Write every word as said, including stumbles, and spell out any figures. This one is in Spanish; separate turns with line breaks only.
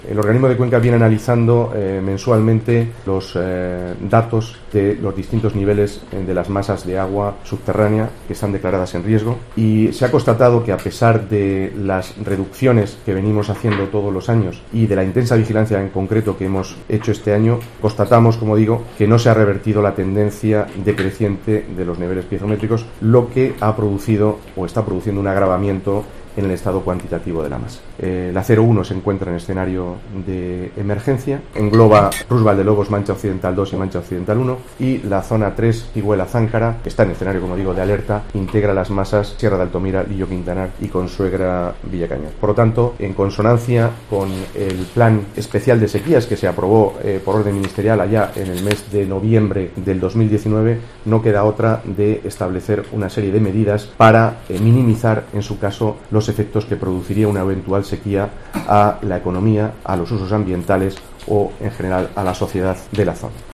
El organismo de Cuenca viene analizando eh, mensualmente los eh, datos de los distintos niveles eh, de las masas de agua subterránea que están declaradas en riesgo, y se ha constatado que, a pesar de las reducciones que venimos haciendo todos los años y de la intensa vigilancia en concreto que hemos hecho este año, constatamos, como digo, que no se ha revertido la tendencia decreciente de los niveles piezométricos, lo que ha producido o está produciendo un agravamiento en el estado cuantitativo de la masa. Eh, la cero uno se encuentra en escenario de emergencia, engloba Rus Valdelobos, Mancha Occidental dos y Mancha Occidental uno, y la zona tres, Iguela-Záncara, que está en escenario, como digo, de alerta, integra las masas Sierra de Altomira, Lillo Quintanar y Consuegra Villacañar. Por lo tanto, en consonancia con el plan especial de sequías que se aprobó eh, por orden ministerial allá en el mes de noviembre del dos mil diecinueve, no queda otra de establecer una serie de medidas para eh, minimizar, en su caso, los efectos que produciría una eventual sequía a la economía, a los usos ambientales o, en general, a la sociedad de la zona.